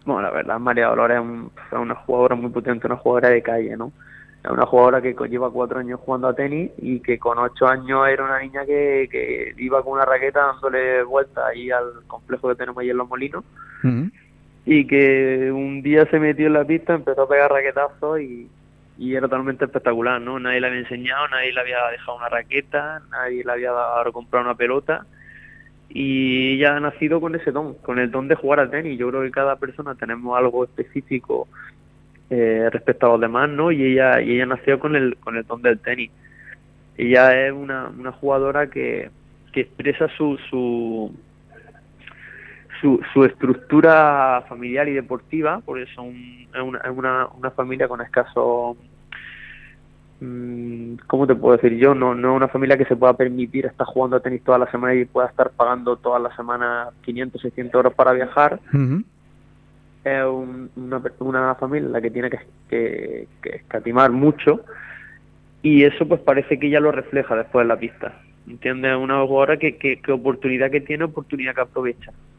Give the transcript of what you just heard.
Bueno, la verdad, María Dolores es una jugadora muy potente, una jugadora de calle, ¿no? Es una jugadora que lleva 4 años jugando a tenis y que con 8 años era una niña que iba con una raqueta dándole vueltas ahí al complejo que tenemos ahí en Los Molinos, Ujú. y que un día se metió en la pista, empezó a pegar raquetazos y era totalmente espectacular, ¿no? Nadie le había enseñado, nadie le había dejado una raqueta, nadie le había dado comprar una pelota, y ella ha nacido con ese don, con el don de jugar al tenis. Yo creo que cada persona tenemos algo específico respecto a los demás, ¿no? Y ella nació con el don del tenis. Ella es una jugadora que expresa su estructura familiar y deportiva, porque es una familia con escasos, ¿cómo te puedo decir yo? No es una familia que se pueda permitir estar jugando a tenis toda la semana y pueda estar pagando todas las semanas 500, 600 euros para viajar. Ujú. Es una familia en la que tiene que escatimar mucho, y eso pues parece que ella lo refleja después en la pista. ¿Entiendes? Una jugadora que oportunidad que tiene, oportunidad que aprovecha.